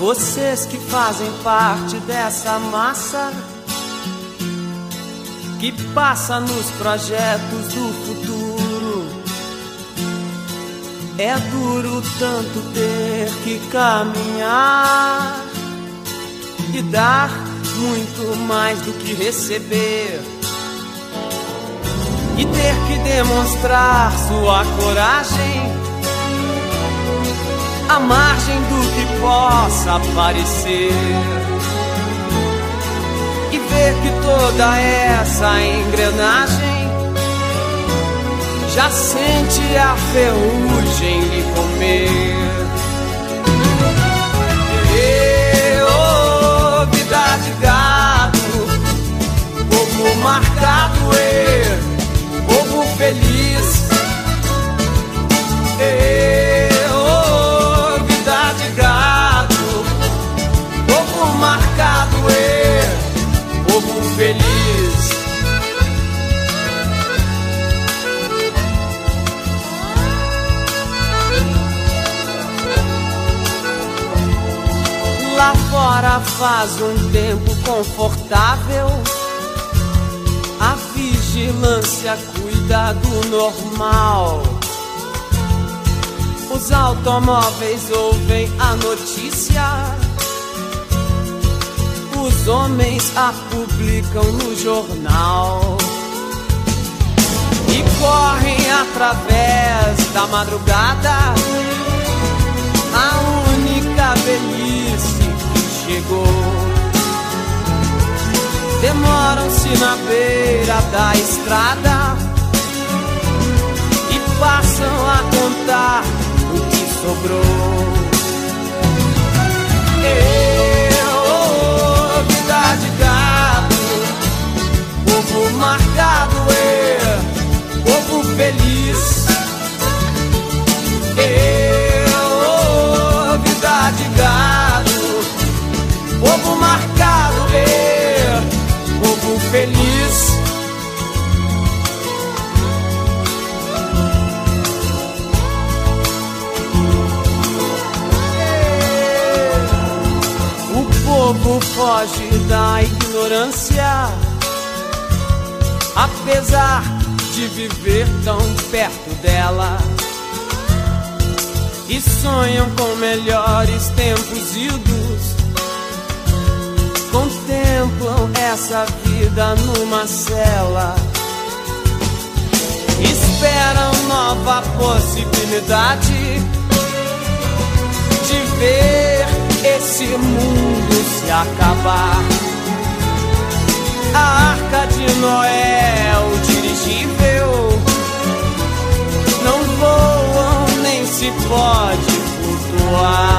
vocês que fazem parte dessa massa que passa nos projetos do futuro. É duro tanto ter que caminhar e dar muito mais do que receber, e ter que demonstrar sua coragem à margem do que possa parecer, e ver que toda essa engrenagem já sente a ferrugem lhe comer. Vida de gado, povo marcado, povo feliz. Vida de gado, povo marcado, povo feliz. Lá fora faz um tempo confortável, a vigilância cuida do normal. Os automóveis ouvem a notícia, os homens a publicam no jornal e correm através da madrugada, a única velhice que chegou. Demoram-se na beira da estrada e passam a contar o que sobrou. Vida de gado, povo marcado, povo feliz. Vida de gado, povo marcado, povo feliz. O povo foge da ignorância, apesar de viver tão perto dela, e sonham com melhores tempos idos. Contemplam essa vida numa cela, esperam nova possibilidade de ver esse mundo se acabar. A Arca de Noé, o dirigível, não voam nem se pode flutuar.